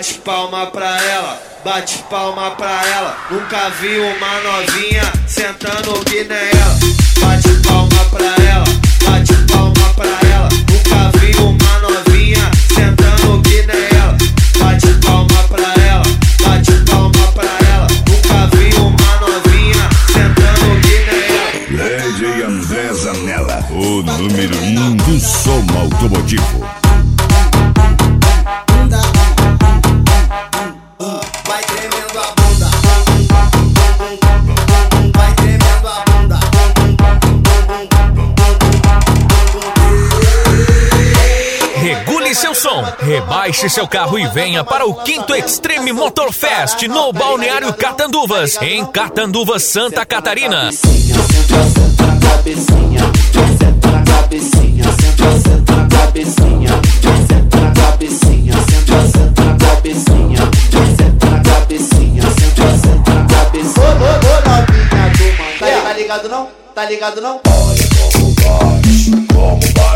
bate palma pra ela, bate palma pra ela. Nunca vi uma novinha sentando que nem ela. Bate palma pra ela, bate palma pra ela. Nunca vi uma novinha sentando que nem ela. Bate palma pra ela, bate palma pra ela. Nunca vi uma novinha sentando que nem ela. DJ André Zanella, o número 1 do som automotivo. Vai tremendo a bunda, vai tremendo a bunda. Regule seu som, rebaixe seu carro e venha para o 5º Extreme Motor Fest no Balneário Catanduvas, em Catanduvas, Santa Catarina. Senta na cabecinha, senta na cabecinha, senta na cabecinha, senta na cabecinha, senta na cabecinha, senta na cabecinha, senta na cabecinha. Ô novinha do mano, tá ligado não? Tá ligado não? Olha como bate, como bate.